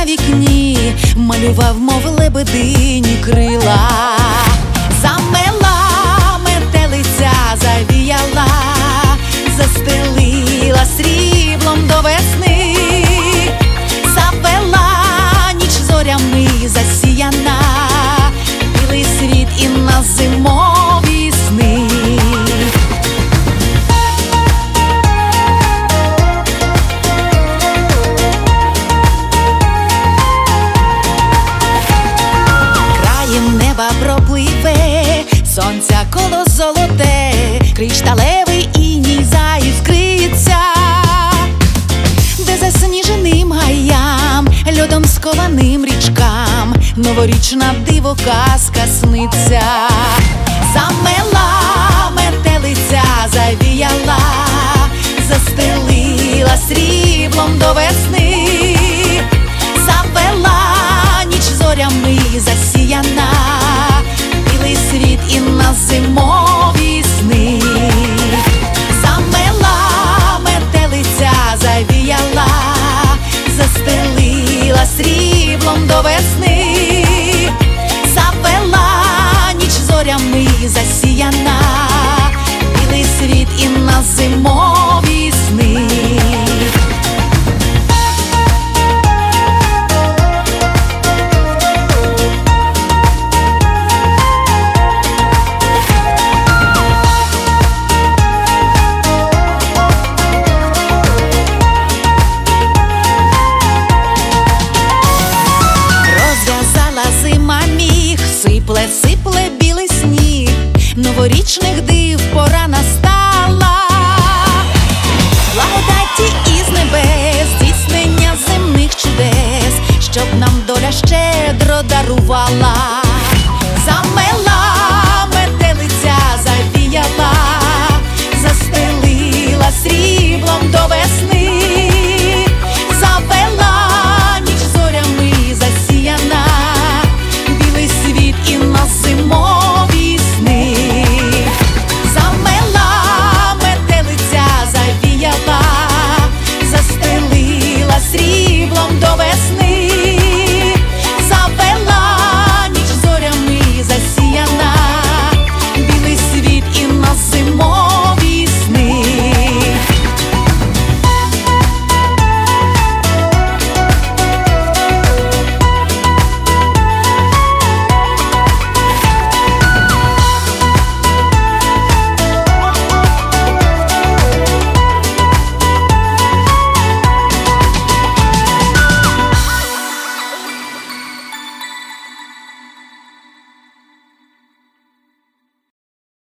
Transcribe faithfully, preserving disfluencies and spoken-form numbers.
вікні, малював, мов лебедині крила. Замела метелиця, завіяла, застелила сріблом до весни, завела ніч зорями засіяна, білий світ і на зимові сни. Краєм неба пропливе сонця коло золоте, кришталевий іній заіскриться, де засніженим гаям, льодом скованим річкам новорічна диво казка сниться. Замела метелиця, завіяла, застелила сріблом до весни, завела ніч зорями засіяна, білий світ і на зимові сни. Замела метелиця, завіяла, застелила сріблом до весни, завела ніч зорями засіяна, білий світ і на зимові сни. Сипле, сипле білий сніг, новорічних див пора настала. Благодаті із небес, здійснення земних чудес, щоб нам доля щедро дарувала.